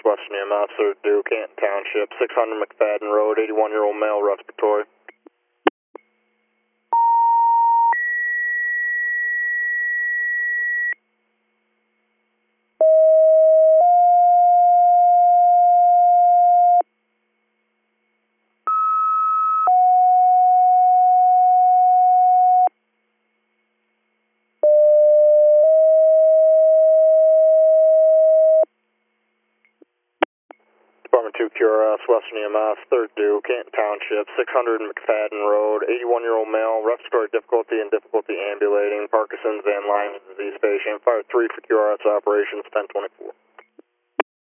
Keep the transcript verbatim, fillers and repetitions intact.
Western E M S, third due, Canton Township, six hundred McFadden Road, eighty-one-year-old male, respiratory. Department two Q R S, Western E M S, third due, Canton Township, six hundred McFadden Road, eighty-one-year-old male, respiratory difficulty and difficulty ambulating, Parkinson's and Lyme disease patient. Fire three for Q R S operations, ten twenty-four.